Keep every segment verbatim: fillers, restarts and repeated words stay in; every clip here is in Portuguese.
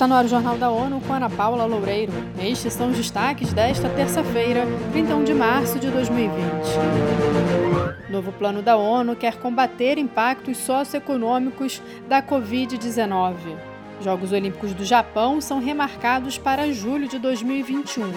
Está no ar o Jornal da ONU com Ana Paula Loureiro. Estes são os destaques desta terça-feira, trinta e um de março de dois mil e vinte. Novo plano da ONU quer combater impactos socioeconômicos da covid dezenove. Jogos Olímpicos do Japão são remarcados para julho de dois mil e vinte e um.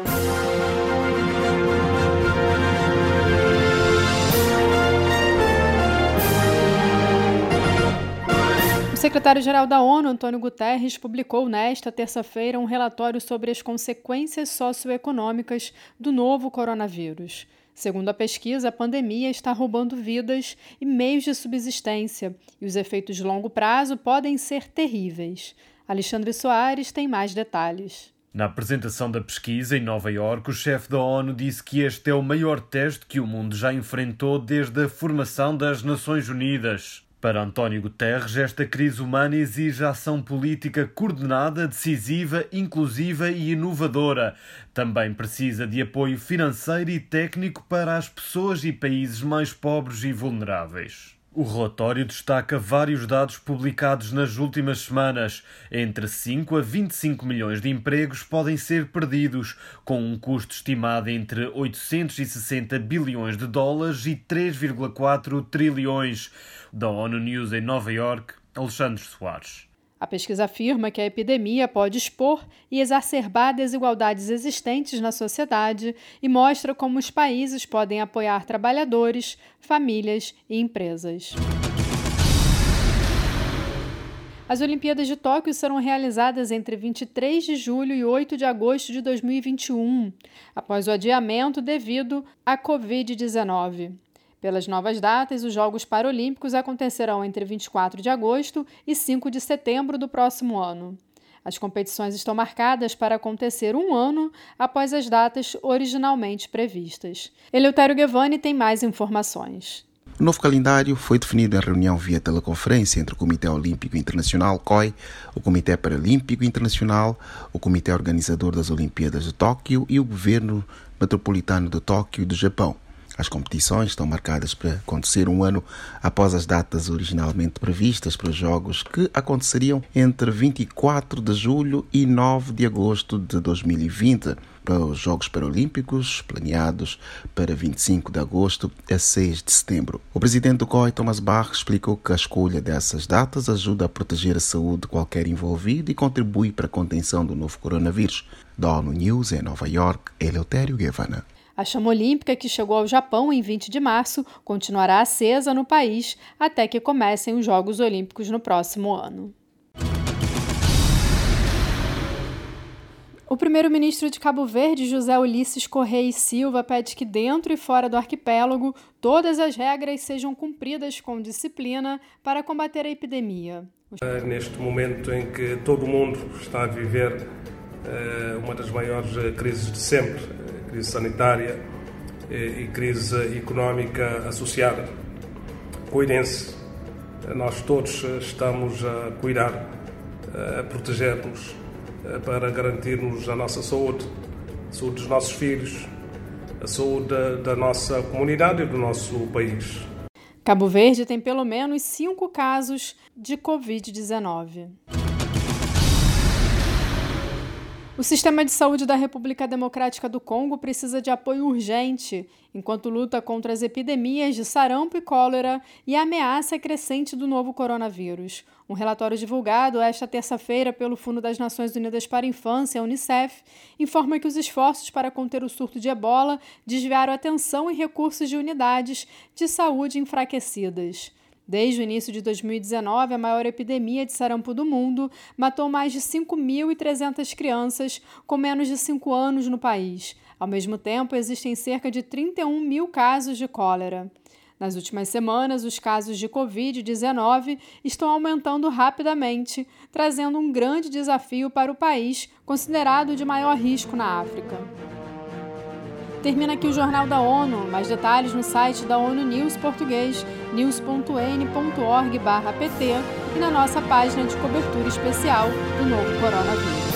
O secretário-geral da ONU, Antônio Guterres, publicou nesta terça-feira um relatório sobre as consequências socioeconômicas do novo coronavírus. Segundo a pesquisa, a pandemia está roubando vidas e meios de subsistência, e os efeitos de longo prazo podem ser terríveis. Alexandre Soares tem mais detalhes. Na apresentação da pesquisa em Nova Iorque, o chefe da ONU disse que este é o maior teste que o mundo já enfrentou desde a formação das Nações Unidas. Para António Guterres, esta crise humana exige ação política coordenada, decisiva, inclusiva e inovadora. Também precisa de apoio financeiro e técnico para as pessoas e países mais pobres e vulneráveis. O relatório destaca vários dados publicados nas últimas semanas. Entre cinco a vinte e cinco milhões de empregos podem ser perdidos, com um custo estimado entre oitocentos e sessenta bilhões de dólares e três vírgula quatro trilhões. Da ONU News em Nova Iorque, Alexandre Soares. A pesquisa afirma que a epidemia pode expor e exacerbar desigualdades existentes na sociedade e mostra como os países podem apoiar trabalhadores, famílias e empresas. As Olimpíadas de Tóquio serão realizadas entre vinte e três de julho e oito de agosto de dois mil e vinte e um, após o adiamento devido à covid dezenove. Pelas novas datas, os Jogos Paralímpicos acontecerão entre vinte e quatro de agosto e cinco de setembro do próximo ano. As competições estão marcadas para acontecer um ano após as datas originalmente previstas. Eleutério Gevani tem mais informações. O novo calendário foi definido em reunião via teleconferência entre o Comitê Olímpico Internacional, C O I, o Comitê Paralímpico Internacional, o Comitê Organizador das Olimpíadas de Tóquio e o Governo Metropolitano de Tóquio do Japão. As competições estão marcadas para acontecer um ano após as datas originalmente previstas para os Jogos, que aconteceriam entre vinte e quatro de julho e nove de agosto de dois mil e vinte, para os Jogos Paralímpicos, planeados para vinte e cinco de agosto a seis de setembro. O presidente do C O I, Thomas Bach, explicou que a escolha dessas datas ajuda a proteger a saúde de qualquer envolvido e contribui para a contenção do novo coronavírus. Da ONU News em Nova Iorque, Eleutério Gevani. A chama olímpica, que chegou ao Japão em vinte de março, continuará acesa no país até que comecem os Jogos Olímpicos no próximo ano. O primeiro-ministro de Cabo Verde, José Ulisses Correia e Silva, pede que dentro e fora do arquipélago todas as regras sejam cumpridas com disciplina para combater a epidemia. Neste momento em que todo o mundo está a viver uma das maiores crises de sempre, crise sanitária e crise económica associada. Cuidem-se, nós todos estamos a cuidar, a proteger-nos para garantirmos a nossa saúde, a saúde dos nossos filhos, a saúde da nossa comunidade e do nosso país. Cabo Verde tem pelo menos cinco casos de covid dezenove. O sistema de saúde da República Democrática do Congo precisa de apoio urgente, enquanto luta contra as epidemias de sarampo e cólera e a ameaça crescente do novo coronavírus. Um relatório divulgado esta terça-feira pelo Fundo das Nações Unidas para a Infância, a Unicef, informa que os esforços para conter o surto de ebola desviaram atenção e recursos de unidades de saúde enfraquecidas. Desde o início de dois mil e dezenove, a maior epidemia de sarampo do mundo matou mais de cinco mil e trezentas crianças com menos de cinco anos no país. Ao mesmo tempo, existem cerca de trinta e um mil casos de cólera. Nas últimas semanas, os casos de covid dezenove estão aumentando rapidamente, trazendo um grande desafio para o país, considerado de maior risco na África. Termina aqui o Jornal da ONU. Mais detalhes no site da ONU News português, news ponto n ponto org barra p t, e na nossa página de cobertura especial do novo coronavírus.